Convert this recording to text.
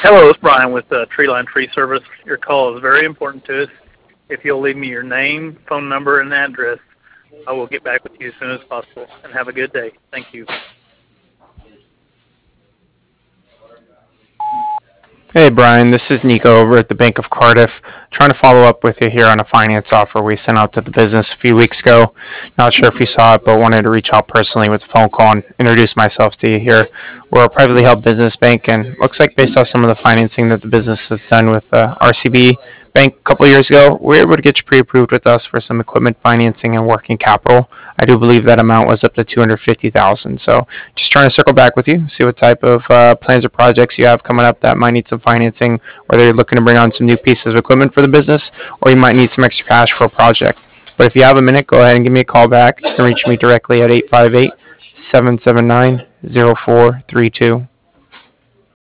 Hello, it's Brian with Treeline Tree Service. Your call is very important to us. If you'll leave me your name, phone number, and address, I will get back with you as soon as possible. And have a good day. Thank you. Hey Brian, this is Nico over at the Bank of Cardiff. Trying to follow up with you here on a finance offer we sent out to the business a few weeks ago. Not sure if you saw it, but wanted to reach out personally with a phone call and introduce myself to you here. We're a privately held business bank, and looks like based off some of the financing that the business has done with RCB Bank a couple of years ago, we were able to get you pre-approved with us for some equipment financing and working capital. I do believe that amount was up to 250,000. So just trying to circle back with you, see what type of plans or projects you have coming up that might need some financing, whether you're looking to bring on some new pieces of equipment for the business or you might need some extra cash for a project. But if you have a minute, go ahead and give me a call back. You can reach me directly at 858 779 0432.